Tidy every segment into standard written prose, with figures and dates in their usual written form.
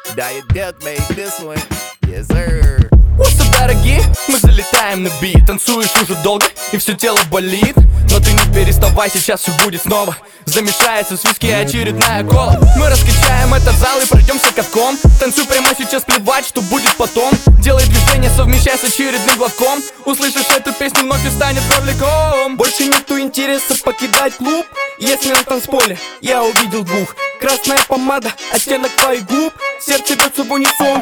Diet Death made this one. Yes, sir. Усы дорогие, мы залетаем на бит. Танцуешь уже долго и все тело болит. Но ты не переставай, сейчас все будет снова. Замешается с виски очередная кола. Мы раскачаем этот зал и пройдемся катком. Танцуй прямо сейчас, плевать, что будет потом. Делай движение, совмещай с очередным глотком. Услышишь эту песню, вновь и станет провлеком. Больше нету интереса покидать клуб. Если на танцполе я увидел двух. Красная помада, оттенок твоих губ. Сердце бьется в унисон.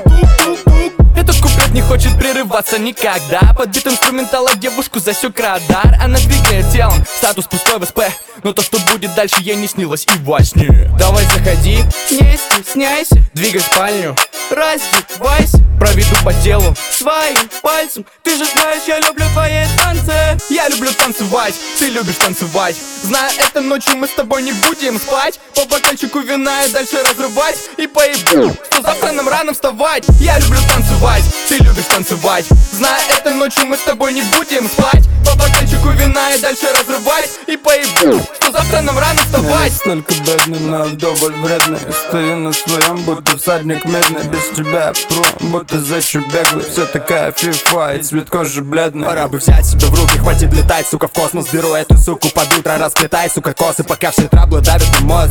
Этот куплет не хочет прерываться никогда. Подбит инструментал, а девушку засек радар. Она двигает телом, статус пустой в СП. Но то, что будет дальше, ей не снилось и во сне. Давай заходи, не стесняйся. Двигай спальню, раздевайся. Проведу по телу своим пальцем. Ты же знаешь, я люблю твои танцы. Я люблю танцевать, ты любишь танцевать. Зная это, ночью мы с тобой не будем спать. По бокальчику вина и дальше разрывать. И поебу, что завтра нам рано вставать. Я люблю танцевать, ты любишь танцевать. Зная это, ночью мы с тобой не будем спать. По бокальчику вина и дальше разрывать. И поебу, что завтра нам рано вставать. Я столько бедный, но вдоволь вредный. Стою на своем, будто всадник медный. Без тебя пру, будто зайчик беглый. Все такая фифа и цвет кожи бледный. Пора бы взять себя в руки, хватит летать, сука, в космос. Беру эту суку под утро, расплетай, сука, косы. Пока все траблы давят на мозг.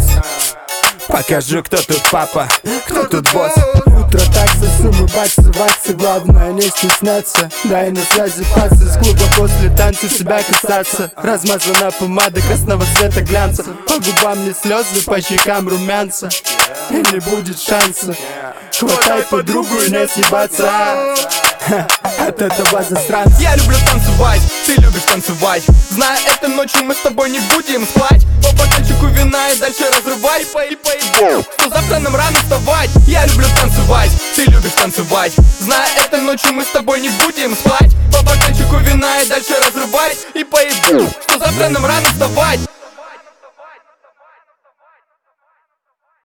Покажу, кто тут папа, кто тут босс. Утро такса, суммы, баксы, ваксы. Главное не стесняться. Дай на связи пасы с клуба после танца себя касаться. Размазана помада красного цвета глянца. По губам не слезы, по щекам румянца. И не будет шанса. Хватай подругу и не съебаться. От этого засранца. Я люблю танцевать, ты любишь танцевать. Зная это, ночью мы с тобой не будем спать. По бокальчику вина и дальше разрывать. И поебу, что завтра нам рано вставать. Я люблю танцевать, ты любишь танцевать. Зная это, ночью мы с тобой не будем спать. По бокальчику вина и дальше разрывать. И поебу, что завтра нам рано вставать.